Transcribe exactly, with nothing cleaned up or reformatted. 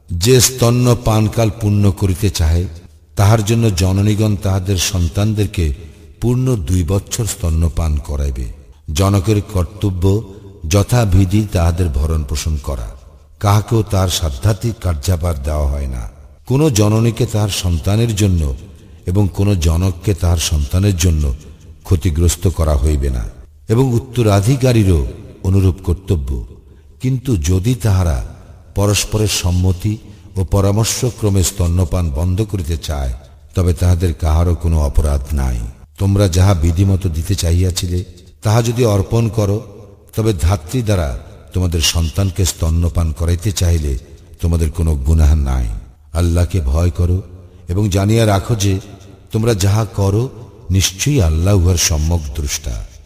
যে স্তন্য পানকাল পূর্ণ করিতে চাহে তাহার জন্য জননীগণ তাহাদের সন্তানদেরকে পূর্ণ দুই বছর স্তন্য পান করাইবে। জনকের কর্তব্য যথাবিধি তাহাদের ভরণ পোষণ করা, কাহাকেও তার সাধ্যাত্মিক কার্যাবার দেওয়া হয় না। কোন জননীকে তাহার সন্তানের জন্য এবং কোন জনককে তাহার সন্তানের জন্য ক্ষতিগ্রস্ত করা হইবে না, এবং উত্তরাধিকারীরও অনুরূপ কর্তব্য। কিন্তু যদি তাহারা পরস্পরের সম্মতি ও পরামর্শক্রমে স্তন্যপান বন্ধ করিতে চায়, তবে তাহাদের কাহারও কোনো অপরাধ নাই। তোমরা যাহা বিধিমতো দিতে চাহিয়াছিলে তাহা যদি অর্পণ করো, তবে ধাত্রী দ্বারা তোমাদের সন্তানকে স্তন্যপান করাইতে চাইলে তোমাদের কোনো গুনাহ নাই। আল্লাহকে ভয় করো এবং জানিয়া রাখো যে তোমরা যাহা করো নিশ্চয়ই আল্লাহ উহার সম্যক দ্রষ্টা।